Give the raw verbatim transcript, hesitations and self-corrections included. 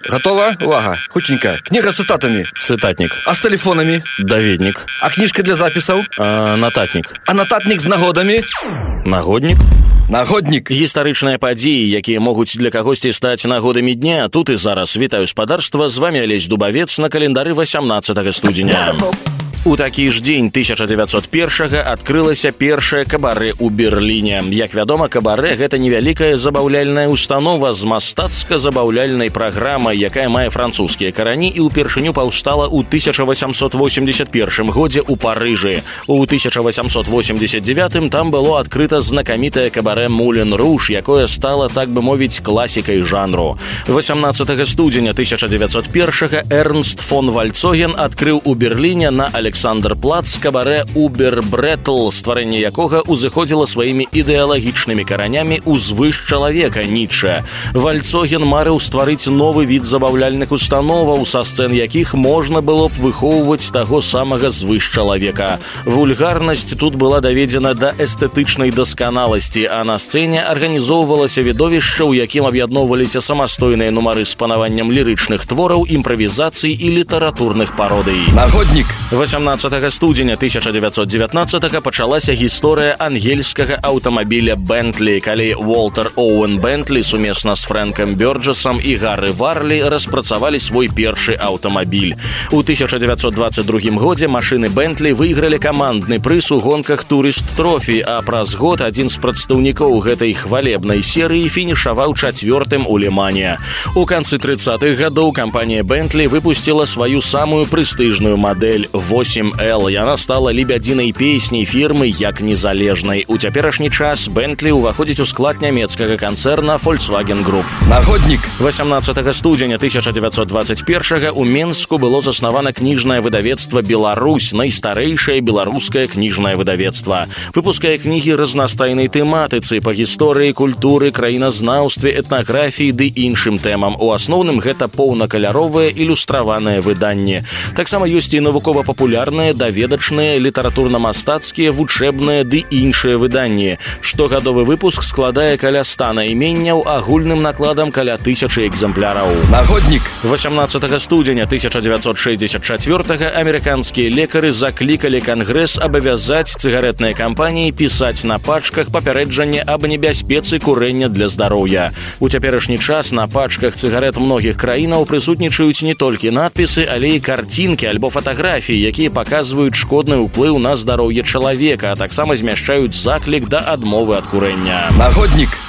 Готова? Увага. Хутенько. Книга с цитатами. Цытатнік. А с телефонами? Даведнік. А книжка для записаў? А, нататнік. А нататник с нагодами? Нагоднік. Нагодник. Гістарычныя падзеі, якія могуць для кагосьці стаць нагодамі дня. Тут і зараз вітаю спадарства. З вами Алесь Дубавец на календары восемнадцатага студзеня. У такі ж дзень тысяча дзевяцьсот першага адкрылася першае кабарэ ў Берліне. Як вядома, кабарэ – гэта невялікая забаўляльная установа з мастацка-забаўляльнай праграмай, якая мае французскія карані і ўпершыню паўстала ў тысяча восемьсот восемьдесят первым годзе ў Парыжы. У тысяча восемьсот восемьдесят девятым там было адкрыта знакамітае кабарэ «Мулен Руж», якое стала, так бы мовіць, класікай жанру. восемнадцатага студзеня тысяча дзевяцьсот першага Эрнст фон Вальцоген адкрыў у Берліне на Александр-Плац кабарэ «Убер-Бреттл», стварэнне якога узыходзіла сваімі ідэалагічнымі каранямі ўзвыш чалавека Ніцшэ. Вальцоген марыў стварыць новы від забаўляльных установаў, са сцэн якіх можна было б выхоўваць таго самага звыш чалавека. Вульгарнасць тут была даведзена да эстэтычнай дасканаласці, а на сцэне арганізоўвалася відовішча, у якім аб'ядноўваліся самастойныя нумары з панаваннем лірычных твораў, імправізацый і літаратурных пародый. Нагодник. восемнадцатага студзеня тысяча дзевяцьсот дзевятнаццатага пачалася гісторыя ангельскага аўтамабіля «Бентлі», калі Уолтер Оуэн Бентлі сумесна з Фрэнкам Бёрджэсам і Гарры Варлі распрацавалі свой першы аўтамабіль. У тысяча дзевяцьсот дваццаць другім годзе машыны «Бентлі» выйгралі камандны прыз у гонках «Турыст Трофі», а праз год адзін з прадстаўнікоў гэтай хвалебнай серыі фінішаваў чацвёртым у Лімане. У канцы трыццатых гадоў кампанія «Бентлі» выпусціла сваю самую прэстыжную мадэль восемь эл. Яна стала лебядзінай песняй фірмы як незалежнай. У цяперашні час «Бентлі» уваходзіць у склад нямецкага канцэрна «Volkswagen Group». Нагодник. восемнадцатага студзеня тысяча дзевяцьсот дваццаць першага ў Менску было заснавана кніжнае выдавецтва «Беларусь», найстарэйшае беларускае кніжнае выдавецтва. Выпускае кнігі разнастайнай тэматыцы па гісторыі, культуры, краіназнаўстве, этнаграфіі ды іншым тэмам. У асноўным гэта поўнакаляровае ілюстраванае выданне. Таксама ёсць і навукова-папулярныя, даведачныя, літаратурна-мастацкія, вучэбныя ды іншыя выданні. Штогадовы выпуск складае каля ста найменняў, агульным накладам каля тысячы экземпляраў. Нагодник. восемнадцатага студзеня тысяча дзевяцьсот шэсцьдзесят чацвёртага амерыканскія лекары заклікалі Кангрэс абавязаць цыгаретныя кампаніі пісаць на пачках папярэджанне аб небяспецы курэння для здароўя. У цяперашні час на пачках цыгарэт многіх краінаў прысутнічаюць не толькі надпісы, але і карцінкі альбо фатаграфіі, якія паказваюць шкодны ўплыў на здароўе чалавека, а таксама змяшчаюць заклік да адмовы ад курэння. Нагодник.